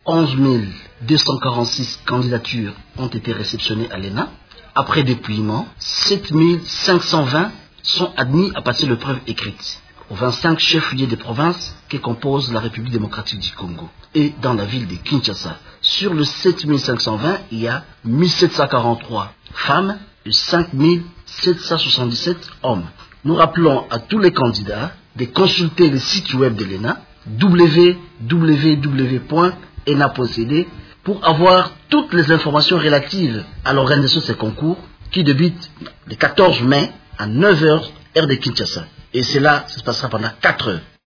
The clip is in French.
11 246 candidatures ont été réceptionnées à l'ENA. Après dépouillement, 7 520 sont admis à passer l'épreuve écrite aux 25 chefs-lieux des provinces qui composent la République démocratique du Congo et dans la ville de Kinshasa. Sur le 7 520, il y a 1743 femmes et 5 777 hommes. Nous rappelons à tous les candidats de consulter le site web de l'ENA www.ena.cd pour avoir toutes les informations relatives à l'organisation de ces concours qui débutent le 14 mai à 9h heure de Kinshasa. Et cela se passera pendant 4 heures.